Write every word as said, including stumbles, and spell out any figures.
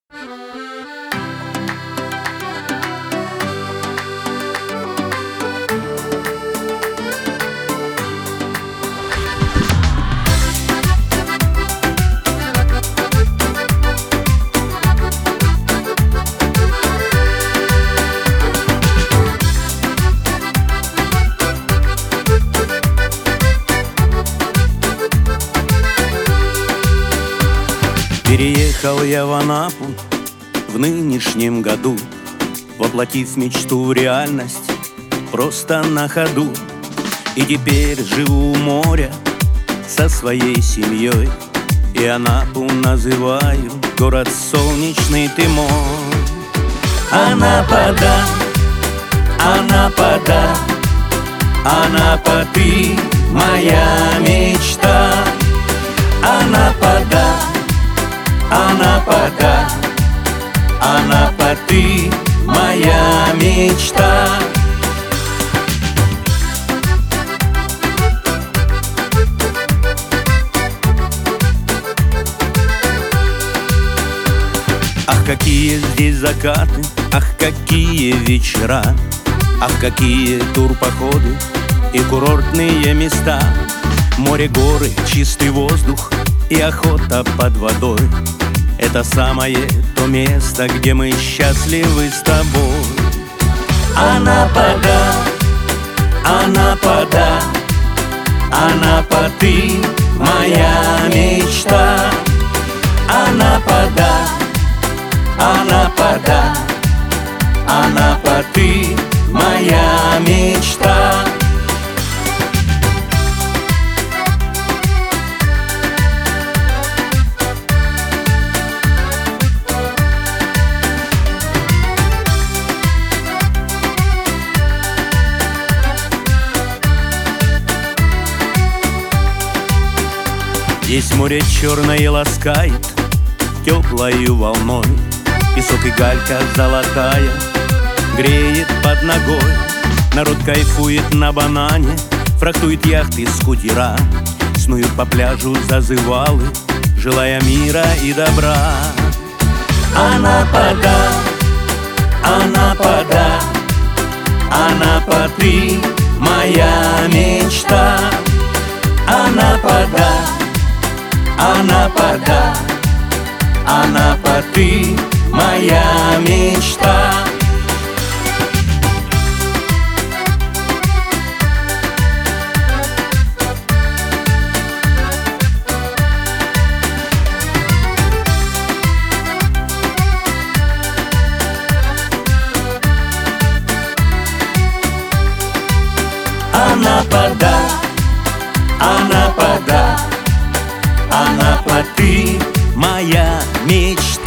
Переехал я в Анапу в нынешнем году, воплотив мечту в реальность просто на ходу. И теперь живу у моря со своей семьей, и Анапу называю город солнечный ты мой. Анапа, да, Анапа, да, Анапа, ты моя мечта. Анапа, да, Анапа, да, Анапа, ты моя мечта. Ах, какие здесь закаты, ах, какие вечера, ах, какие турпоходы и курортные места. Море, горы, чистый воздух и охота под водой — это самое то место, где мы счастливы с тобой. Анапа, да, Анапа, да, Анапа, ты моя мечта. Анапа, да, Анапа, да, Анапа, ты моя мечта. Здесь море черное ласкает теплою волной, песок и галька золотая греет под ногой. Народ кайфует на банане, фрахтует яхты, скутера, снуют по пляжу зазывалы, желая мира и добра. Анапа, да, Анапа, да, Анапа, ты моя мечта. Анапа, да, Анапа, да, Анапа, ты моя мечта. Анапа, да, Анапа, да, Анапа, ты моя мечта.